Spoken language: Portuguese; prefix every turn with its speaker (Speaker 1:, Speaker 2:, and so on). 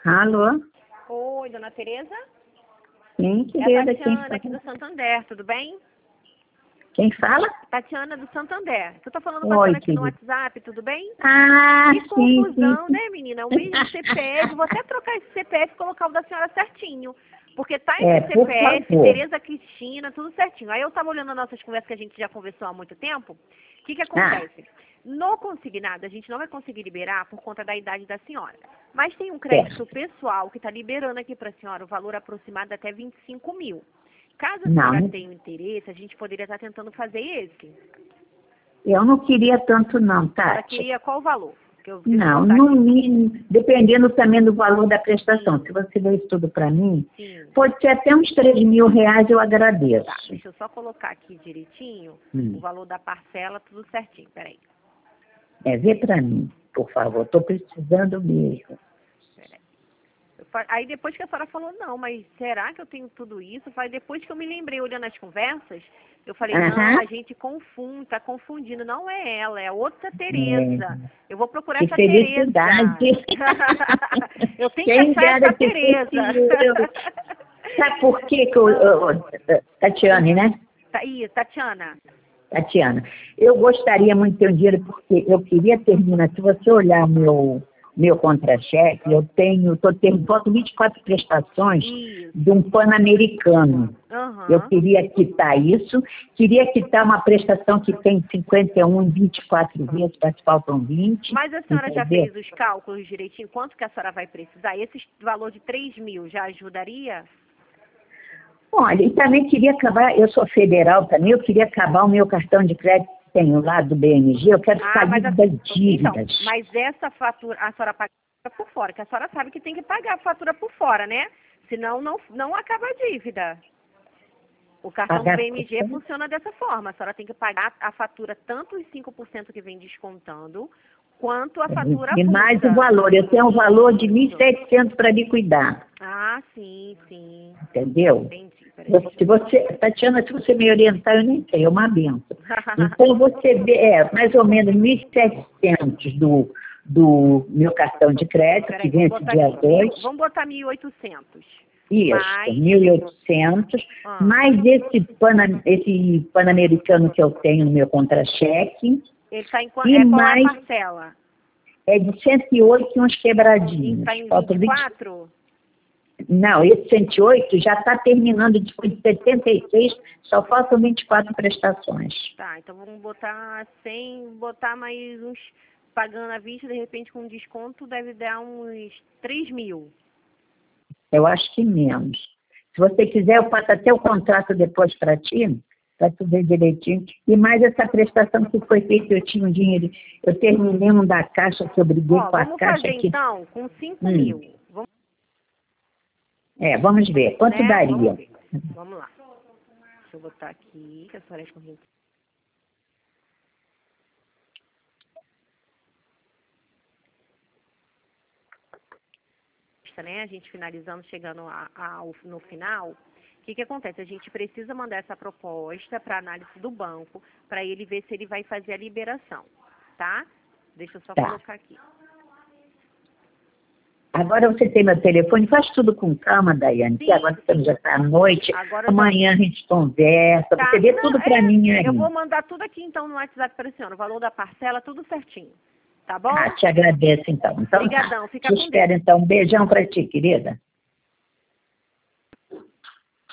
Speaker 1: Alô?
Speaker 2: Oi, dona Tereza?
Speaker 1: Sim,
Speaker 2: É a
Speaker 1: querida, quem
Speaker 2: Tatiana aqui
Speaker 1: fala?
Speaker 2: do Santander, tudo bem?
Speaker 1: Quem fala?
Speaker 2: Tatiana do Santander. Tu tá falando com a
Speaker 1: Oi,
Speaker 2: senhora aqui no
Speaker 1: querida.
Speaker 2: WhatsApp, tudo bem?
Speaker 1: Ah,
Speaker 2: Que
Speaker 1: sim, sim,
Speaker 2: confusão,
Speaker 1: sim.
Speaker 2: né, menina? O mesmo CPF, vou até trocar esse CPF e colocar o da senhora certinho. Porque tá esse
Speaker 1: Por
Speaker 2: CPF,
Speaker 1: favor.
Speaker 2: Tereza Cristina, tudo certinho. Aí eu tava olhando as nossas conversas que a gente já conversou há muito tempo. O que que
Speaker 1: Ah,
Speaker 2: acontece? No consignado, a gente não vai conseguir liberar por conta da idade da senhora. Mas tem um crédito
Speaker 1: certo.
Speaker 2: pessoal que está liberando aqui para a senhora o valor aproximado de até 25 mil. Caso a senhora
Speaker 1: Não,
Speaker 2: tenha interesse, a gente poderia estar tentando fazer esse.
Speaker 1: eu não queria tanto não,
Speaker 2: A senhora
Speaker 1: Tati.
Speaker 2: queria qual valor? Deixa eu
Speaker 1: Não,
Speaker 2: botar
Speaker 1: no
Speaker 2: aqui.
Speaker 1: mínimo, dependendo também do valor da prestação.
Speaker 2: Sim,
Speaker 1: Se você der isso tudo para mim,
Speaker 2: sim.
Speaker 1: pode ser até uns 3.000 reais, eu agradeço.
Speaker 2: Tá, deixa eu só colocar aqui direitinho o
Speaker 1: Hum.
Speaker 2: valor da parcela, tudo certinho. Peraí,
Speaker 1: Vê para mim, por favor. Estou precisando mesmo.
Speaker 2: peraí. Aí depois que a senhora falou, não, mas será que eu tenho tudo isso? Foi depois que eu me lembrei, olhando as conversas, eu falei, não,
Speaker 1: Aham.
Speaker 2: a gente confunde, tá confundindo. Não é ela, é outra
Speaker 1: É,
Speaker 2: Tereza. Eu vou procurar
Speaker 1: que
Speaker 2: essa
Speaker 1: felicidade.
Speaker 2: Tereza. Eu tenho que
Speaker 1: Quem
Speaker 2: achar
Speaker 1: dera
Speaker 2: essa
Speaker 1: que
Speaker 2: Tereza.
Speaker 1: fosse eu. Sabe por que que
Speaker 2: Ah,
Speaker 1: Tatiane, né?
Speaker 2: tá aí, Tatiana.
Speaker 1: Tatiana, eu gostaria muito de ter um dinheiro porque eu queria terminar. Se você olhar meu contra-cheque, estou tendo, faltam 24 prestações
Speaker 2: Isso.
Speaker 1: de um Pan-Americano. Eu
Speaker 2: Aham.
Speaker 1: queria quitar isso, queria quitar uma prestação que tem 51 em 24 vezes, mas faltam 20,
Speaker 2: Mas a senhora já
Speaker 1: entendeu?
Speaker 2: fez os cálculos direitinho? Quanto que a senhora vai precisar? Esse valor de 3 mil já ajudaria?
Speaker 1: Olha, e também queria acabar, eu sou federal também, eu queria acabar o meu cartão de crédito que tenho lá do BMG, eu quero ficar
Speaker 2: Mas
Speaker 1: livre das
Speaker 2: então,
Speaker 1: dívidas.
Speaker 2: mas essa fatura a senhora paga por fora, que a senhora sabe que tem que pagar a fatura por fora, né? Senão não acaba a dívida. O cartão do
Speaker 1: Pagar
Speaker 2: BMG funciona dessa forma. A senhora tem que pagar a fatura, tanto os 5% que vem descontando, quanto a fatura
Speaker 1: e mais o
Speaker 2: avulsa.
Speaker 1: valor, eu tenho um valor de
Speaker 2: Isso.
Speaker 1: 1.700 para liquidar,
Speaker 2: Ah, sim, sim.
Speaker 1: entendeu?
Speaker 2: Entendi. Peraí, deixa
Speaker 1: Se
Speaker 2: eu ver.
Speaker 1: você, Tatiana, se você me orientar, eu nem sei, é uma benção. Então, você vê, mais ou menos 1.700 do meu cartão de crédito, que
Speaker 2: Peraí, vamos
Speaker 1: vence
Speaker 2: botar
Speaker 1: dia
Speaker 2: aqui.
Speaker 1: 2.
Speaker 2: Vamos botar 1.800.
Speaker 1: Isso,
Speaker 2: Mais.
Speaker 1: 1.800,
Speaker 2: Ah,
Speaker 1: mais esse Pan-Americano que eu tenho no meu contra-cheque,
Speaker 2: ele está em
Speaker 1: e
Speaker 2: qual é a
Speaker 1: mais
Speaker 2: parcela?
Speaker 1: de 108 e uns quebradinhos.
Speaker 2: Está em
Speaker 1: Faltam 20.
Speaker 2: 24?
Speaker 1: Não, esse 108 já está terminando depois de 76, só faltam 24 prestações.
Speaker 2: Tá, então vamos botar 100, botar mais uns, pagando à vista, de repente com desconto, deve dar uns 3 mil.
Speaker 1: Eu acho que menos. Se você quiser, eu faço até o contrato depois para ti, para tu ver direitinho. E mais essa prestação que foi feita, eu tinha um dinheiro. Eu terminei um da Caixa, que eu briguei
Speaker 2: Ó,
Speaker 1: com a
Speaker 2: vamos
Speaker 1: Caixa
Speaker 2: fazer
Speaker 1: aqui.
Speaker 2: então com 5
Speaker 1: Hum,
Speaker 2: mil. Vamos,
Speaker 1: vamos ver. Quanto
Speaker 2: né? Vamos
Speaker 1: daria?
Speaker 2: ver. Vamos lá. Deixa eu botar aqui, que a senhora é corrente. Né? A gente finalizando, chegando no final, o que que acontece? A gente precisa mandar essa proposta para análise do banco, para ele ver se ele vai fazer a liberação, tá? Deixa eu só
Speaker 1: Tá.
Speaker 2: colocar aqui.
Speaker 1: Agora você tem meu telefone, faz tudo com calma, Daiane, que agora
Speaker 2: Sim,
Speaker 1: estamos já está à noite,
Speaker 2: agora já...
Speaker 1: amanhã a gente conversa,
Speaker 2: Tá,
Speaker 1: você vê
Speaker 2: não,
Speaker 1: tudo para mim
Speaker 2: eu
Speaker 1: aí.
Speaker 2: vou mandar tudo aqui então no WhatsApp para a senhora, o valor da parcela, tudo certinho, tá bom?
Speaker 1: Ah, te agradeço então. Então tá.
Speaker 2: Obrigadão, fica
Speaker 1: Te
Speaker 2: com Deus.
Speaker 1: espero então. Um beijão para ti, querida.